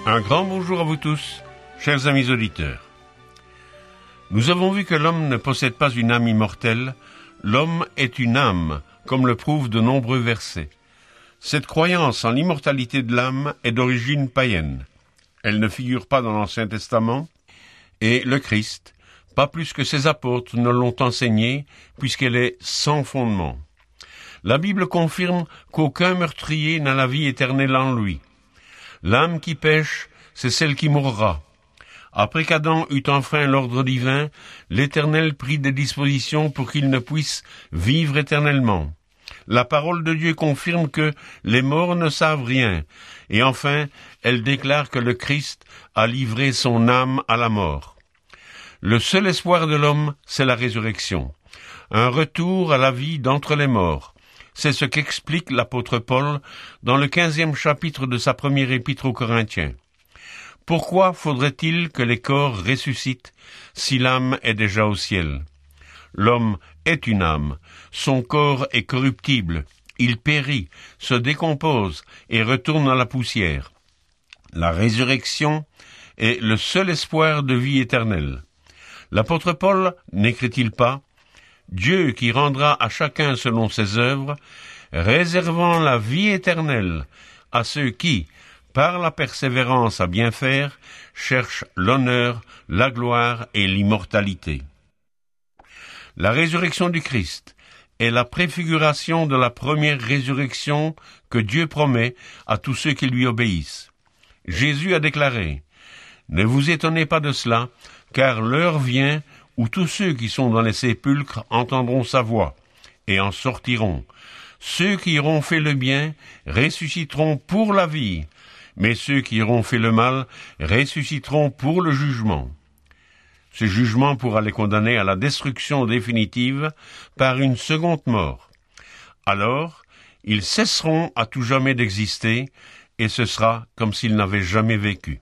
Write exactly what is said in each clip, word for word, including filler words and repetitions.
Un grand bonjour à vous tous, chers amis auditeurs. Nous avons vu que l'homme ne possède pas une âme immortelle, l'homme est une âme, comme le prouvent de nombreux versets. Cette croyance en l'immortalité de l'âme est d'origine païenne. Elle ne figure pas dans l'Ancien Testament, et le Christ, pas plus que ses apôtres ne l'ont enseignée, puisqu'elle est sans fondement. La Bible confirme qu'aucun meurtrier n'a la vie éternelle en lui. L'âme qui pêche, c'est celle qui mourra. Après qu'Adam eut enfreint l'ordre divin, l'Éternel prit des dispositions pour qu'il ne puisse vivre éternellement. La parole de Dieu confirme que les morts ne savent rien, et enfin, elle déclare que le Christ a livré son âme à la mort. Le seul espoir de l'homme, c'est la résurrection, un retour à la vie d'entre les morts. C'est ce qu'explique l'apôtre Paul dans le quinzième chapitre de sa première épître aux Corinthiens. Pourquoi faudrait-il que les corps ressuscitent si l'âme est déjà au ciel? L'homme est une âme, son corps est corruptible, il périt, se décompose et retourne à la poussière. La résurrection est le seul espoir de vie éternelle. L'apôtre Paul n'écrit-il pas: Dieu qui rendra à chacun selon ses œuvres, réservant la vie éternelle à ceux qui, par la persévérance à bien faire, cherchent l'honneur, la gloire et l'immortalité. La résurrection du Christ est la préfiguration de la première résurrection que Dieu promet à tous ceux qui lui obéissent. Jésus a déclaré: « Ne vous étonnez pas de cela, car l'heure vient où tous ceux qui sont dans les sépulcres entendront sa voix, et en sortiront. Ceux qui auront fait le bien ressusciteront pour la vie, mais ceux qui auront fait le mal ressusciteront pour le jugement. » Ce jugement pourra les condamner à la destruction définitive par une seconde mort. Alors, ils cesseront à tout jamais d'exister, et ce sera comme s'ils n'avaient jamais vécu.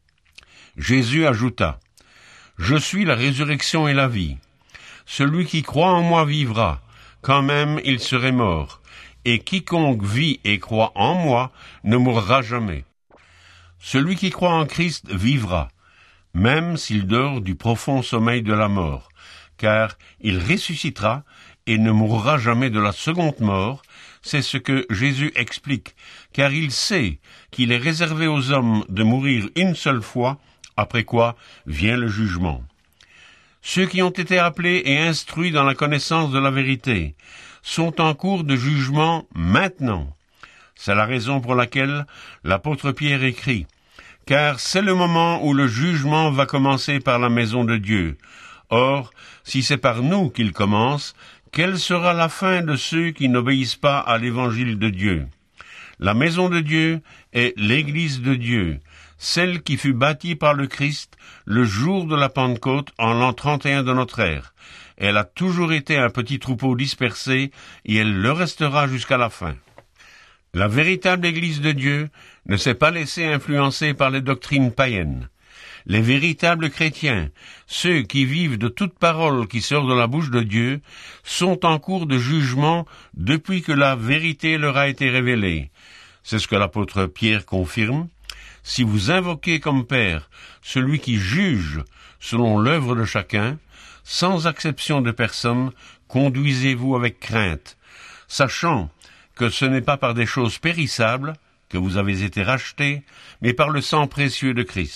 Jésus ajouta: « Je suis la résurrection et la vie. Celui qui croit en moi vivra, quand même il serait mort, et quiconque vit et croit en moi ne mourra jamais. Celui qui croit en Christ vivra, même s'il dort du profond sommeil de la mort, car il ressuscitera et ne mourra jamais de la seconde mort. » C'est ce que Jésus explique, car il sait qu'il est réservé aux hommes de mourir une seule fois, après quoi vient le jugement. Ceux qui ont été appelés et instruits dans la connaissance de la vérité sont en cours de jugement maintenant. C'est la raison pour laquelle l'apôtre Pierre écrit: « Car c'est le moment où le jugement va commencer par la maison de Dieu. Or, si c'est par nous qu'il commence, quelle sera la fin de ceux qui n'obéissent pas à l'évangile de Dieu? La maison de Dieu est l'Église de Dieu, celle qui fut bâtie par le Christ le jour de la Pentecôte en l'an trente et un de notre ère. Elle a toujours été un petit troupeau dispersé, et elle le restera jusqu'à la fin. » La véritable Église de Dieu ne s'est pas laissée influencer par les doctrines païennes. Les véritables chrétiens, ceux qui vivent de toute parole qui sort de la bouche de Dieu, sont en cours de jugement depuis que la vérité leur a été révélée. C'est ce que l'apôtre Pierre confirme. « Si vous invoquez comme Père celui qui juge selon l'œuvre de chacun, sans acception de personne, conduisez-vous avec crainte, sachant que ce n'est pas par des choses périssables que vous avez été rachetés, mais par le sang précieux de Christ. »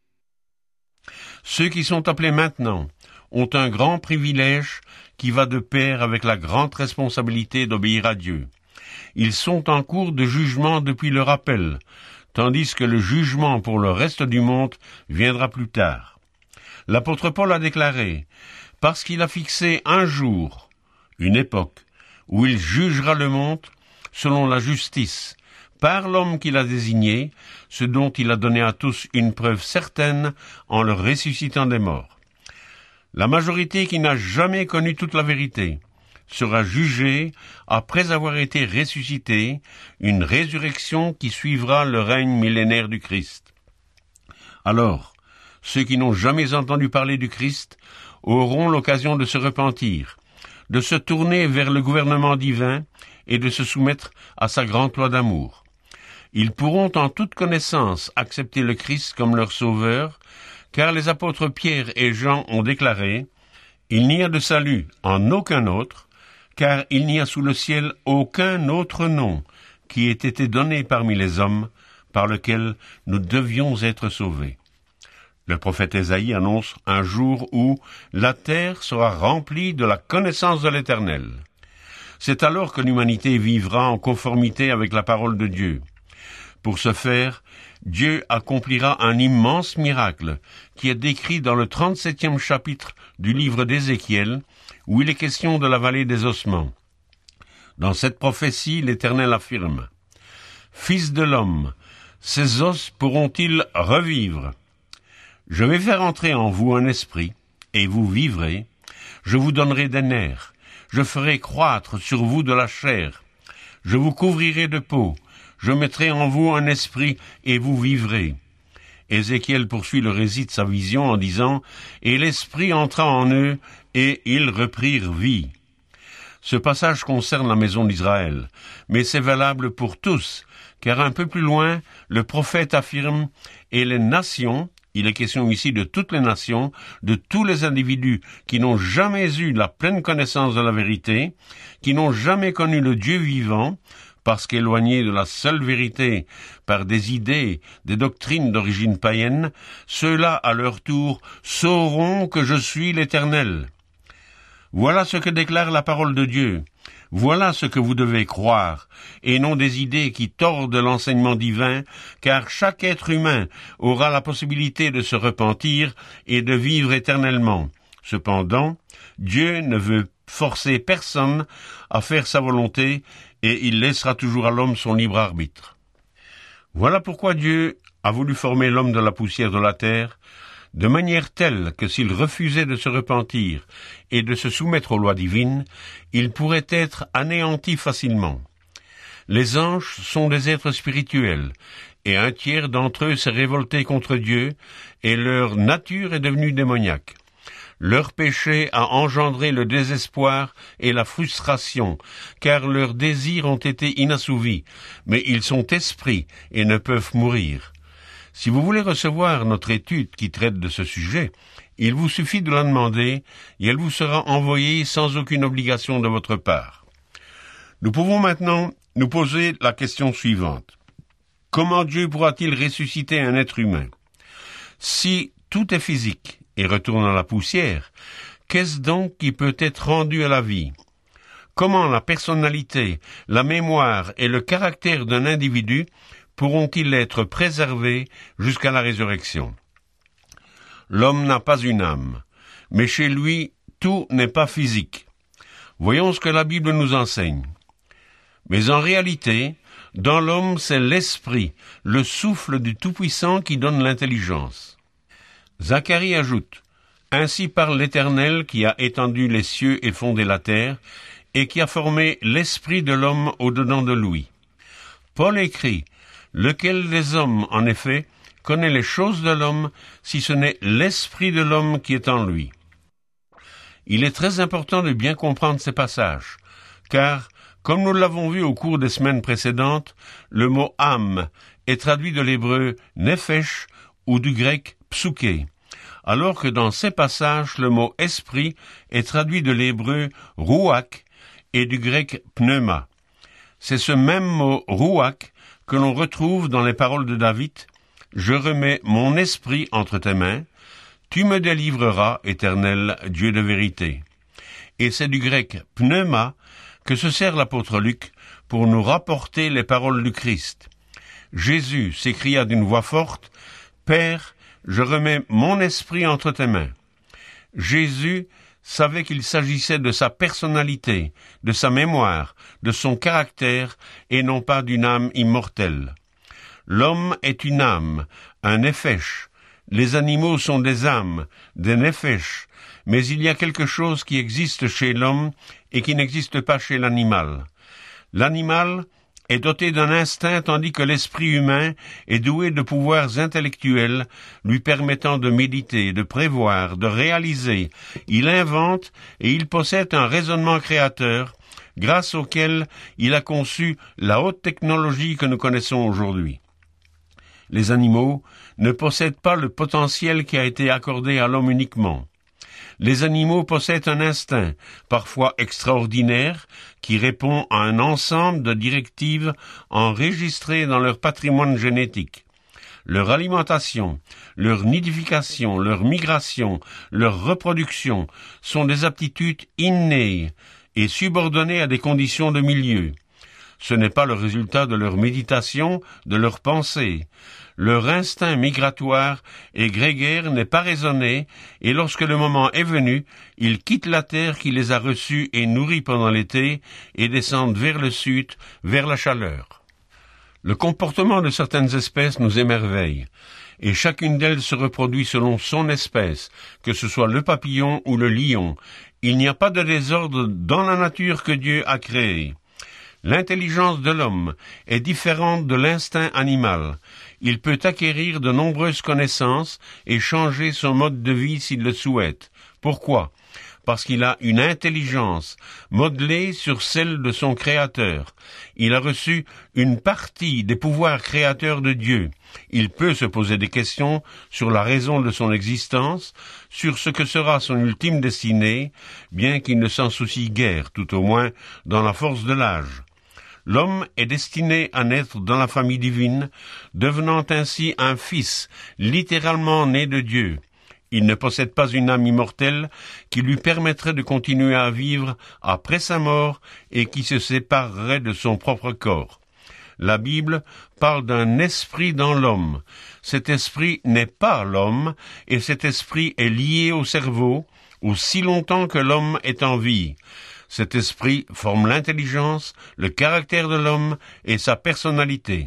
Ceux qui sont appelés maintenant ont un grand privilège qui va de pair avec la grande responsabilité d'obéir à Dieu. Ils sont en cours de jugement depuis leur appel, tandis que le jugement pour le reste du monde viendra plus tard. L'apôtre Paul a déclaré: « Parce qu'il a fixé un jour, une époque, où il jugera le monde selon la justice, par l'homme qu'il a désigné, ce dont il a donné à tous une preuve certaine en le ressuscitant des morts. » La majorité qui n'a jamais connu toute la vérité sera jugée après avoir été ressuscitée, une résurrection qui suivra le règne millénaire du Christ. Alors, ceux qui n'ont jamais entendu parler du Christ auront l'occasion de se repentir, de se tourner vers le gouvernement divin et de se soumettre à sa grande loi d'amour. Ils pourront en toute connaissance accepter le Christ comme leur sauveur, car les apôtres Pierre et Jean ont déclaré « Il n'y a de salut en aucun autre, car il n'y a sous le ciel aucun autre nom qui ait été donné parmi les hommes, par lequel nous devions être sauvés. » Le prophète Ésaïe annonce un jour où la terre sera remplie de la connaissance de l'Éternel. C'est alors que l'humanité vivra en conformité avec la parole de Dieu. Pour ce faire, Dieu accomplira un immense miracle qui est décrit dans le trente-septième chapitre du livre d'Ézéchiel, où il est question de la vallée des ossements. Dans cette prophétie, l'Éternel affirme « Fils de l'homme, ces os pourront-ils revivre ? Je vais faire entrer en vous un esprit, et vous vivrez. Je vous donnerai des nerfs. Je ferai croître sur vous de la chair. Je vous couvrirai de peau. Je mettrai en vous un esprit, et vous vivrez. » Ézéchiel poursuit le récit de sa vision en disant « Et l'esprit entra en eux, et ils reprirent vie. » Ce passage concerne la maison d'Israël, mais c'est valable pour tous, car un peu plus loin, le prophète affirme « Et les nations », il est question ici de toutes les nations, de tous les individus qui n'ont jamais eu la pleine connaissance de la vérité, qui n'ont jamais connu le Dieu vivant, parce qu'éloignés de la seule vérité par des idées, des doctrines d'origine païenne, ceux-là, à leur tour, sauront que je suis l'Éternel. Voilà ce que déclare la parole de Dieu. Voilà ce que vous devez croire, et non des idées qui tordent l'enseignement divin, car chaque être humain aura la possibilité de se repentir et de vivre éternellement. Cependant, Dieu ne veut forcer personne à faire sa volonté, et il laissera toujours à l'homme son libre arbitre. Voilà pourquoi Dieu a voulu former l'homme de la poussière de la terre, de manière telle que s'il refusait de se repentir et de se soumettre aux lois divines, il pourrait être anéanti facilement. Les anges sont des êtres spirituels, et un tiers d'entre eux s'est révolté contre Dieu, et leur nature est devenue démoniaque. Leur péché a engendré le désespoir et la frustration, car leurs désirs ont été inassouvis, mais ils sont esprits et ne peuvent mourir. Si vous voulez recevoir notre étude qui traite de ce sujet, il vous suffit de la demander et elle vous sera envoyée sans aucune obligation de votre part. Nous pouvons maintenant nous poser la question suivante. Comment Dieu pourra-t-il ressusciter un être humain? Si tout est physique et retourne à la poussière, qu'est-ce donc qui peut être rendu à la vie? Comment la personnalité, la mémoire et le caractère d'un individu pourront-ils être préservés jusqu'à la résurrection? L'homme n'a pas une âme, mais chez lui, tout n'est pas physique. Voyons ce que la Bible nous enseigne. Mais en réalité, dans l'homme, c'est l'esprit, le souffle du Tout-Puissant qui donne l'intelligence. Zacharie ajoute, « Ainsi parle l'Éternel qui a étendu les cieux et fondé la terre, et qui a formé l'esprit de l'homme au-dedans de lui. » Paul écrit, « Lequel des hommes, en effet, connaît les choses de l'homme, si ce n'est l'esprit de l'homme qui est en lui. » Il est très important de bien comprendre ces passages, car, comme nous l'avons vu au cours des semaines précédentes, le mot « âme » est traduit de l'hébreu « nefesh » ou du grec « psuké », alors que dans ces passages, le mot « esprit » est traduit de l'hébreu « ruach » et du grec « pneuma ». C'est ce même mot « ruach » que l'on retrouve dans les paroles de David « Je remets mon esprit entre tes mains, tu me délivreras, Éternel, Dieu de vérité. » Et c'est du grec « pneuma » que se sert l'apôtre Luc pour nous rapporter les paroles du Christ. Jésus s'écria d'une voix forte, « Père, je remets mon esprit entre tes mains. » Jésus savait qu'il s'agissait de sa personnalité, de sa mémoire, de son caractère, et non pas d'une âme immortelle. L'homme est une âme, un nefesh. Les animaux sont des âmes, des nefesh, mais il y a quelque chose qui existe chez l'homme et qui n'existe pas chez l'animal. L'animal est doté d'un instinct tandis que l'esprit humain est doué de pouvoirs intellectuels lui permettant de méditer, de prévoir, de réaliser. Il invente et il possède un raisonnement créateur, grâce auquel il a conçu la haute technologie que nous connaissons aujourd'hui. Les animaux ne possèdent pas le potentiel qui a été accordé à l'homme uniquement. Les animaux possèdent un instinct, parfois extraordinaire, qui répond à un ensemble de directives enregistrées dans leur patrimoine génétique. Leur alimentation, leur nidification, leur migration, leur reproduction sont des aptitudes innées et subordonnées à des conditions de milieu. Ce n'est pas le résultat de leur méditation, de leur pensée. Leur instinct migratoire et grégaire n'est pas raisonné, et lorsque le moment est venu, ils quittent la terre qui les a reçus et nourris pendant l'été, et descendent vers le sud, vers la chaleur. Le comportement de certaines espèces nous émerveille, et chacune d'elles se reproduit selon son espèce, que ce soit le papillon ou le lion. Il n'y a pas de désordre dans la nature que Dieu a créée. L'intelligence de l'homme est différente de l'instinct animal. Il peut acquérir de nombreuses connaissances et changer son mode de vie s'il le souhaite. Pourquoi ? Parce qu'il a une intelligence modelée sur celle de son Créateur. Il a reçu une partie des pouvoirs créateurs de Dieu. Il peut se poser des questions sur la raison de son existence, sur ce que sera son ultime destinée, bien qu'il ne s'en soucie guère, tout au moins dans la force de l'âge. L'homme est destiné à naître dans la famille divine, devenant ainsi un fils, littéralement né de Dieu. Il ne possède pas une âme immortelle qui lui permettrait de continuer à vivre après sa mort et qui se séparerait de son propre corps. La Bible parle d'un esprit dans l'homme. Cet esprit n'est pas l'homme, et cet esprit est lié au cerveau, aussi longtemps que l'homme est en vie. Cet esprit forme l'intelligence, le caractère de l'homme et sa personnalité.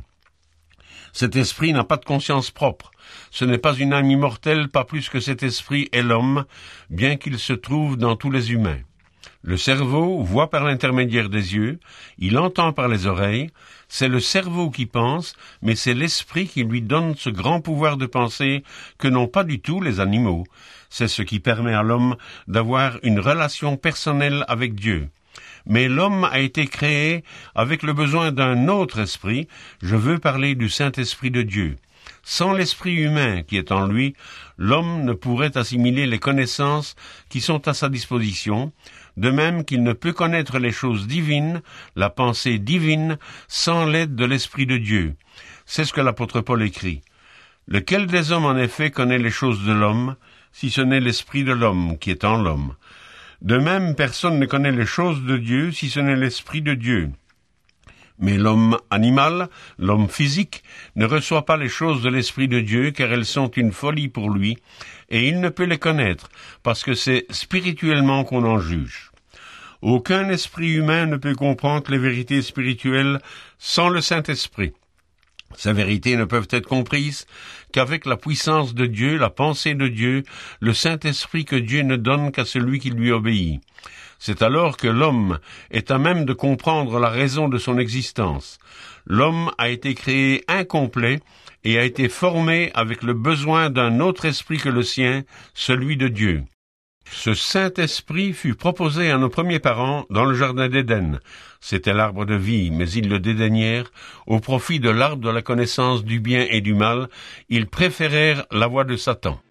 Cet esprit n'a pas de conscience propre. Ce n'est pas une âme immortelle, pas plus que cet esprit est l'homme, bien qu'il se trouve dans tous les humains. Le cerveau voit par l'intermédiaire des yeux, il entend par les oreilles, c'est le cerveau qui pense, mais c'est l'esprit qui lui donne ce grand pouvoir de penser que n'ont pas du tout les animaux. C'est ce qui permet à l'homme d'avoir une relation personnelle avec Dieu. Mais l'homme a été créé avec le besoin d'un autre esprit, je veux parler du Saint-Esprit de Dieu. Sans l'esprit humain qui est en lui, l'homme ne pourrait assimiler les connaissances qui sont à sa disposition, de même qu'il ne peut connaître les choses divines, la pensée divine, sans l'aide de l'Esprit de Dieu. C'est ce que l'apôtre Paul écrit. Lequel des hommes en effet connaît les choses de l'homme, si ce n'est l'Esprit de l'homme qui est en l'homme? De même, personne ne connaît les choses de Dieu, si ce n'est l'Esprit de Dieu. Mais l'homme animal, l'homme physique, ne reçoit pas les choses de l'Esprit de Dieu, car elles sont une folie pour lui, et il ne peut les connaître, parce que c'est spirituellement qu'on en juge. Aucun esprit humain ne peut comprendre les vérités spirituelles sans le Saint-Esprit. Ces vérités ne peuvent être comprises qu'avec la puissance de Dieu, la pensée de Dieu, le Saint-Esprit que Dieu ne donne qu'à celui qui lui obéit. C'est alors que l'homme est à même de comprendre la raison de son existence. L'homme a été créé incomplet et a été formé avec le besoin d'un autre esprit que le sien, celui de Dieu. Ce Saint-Esprit fut proposé à nos premiers parents dans le jardin d'Éden. C'était l'arbre de vie, mais ils le dédaignèrent. Au profit de l'arbre de la connaissance du bien et du mal, ils préférèrent la voie de Satan.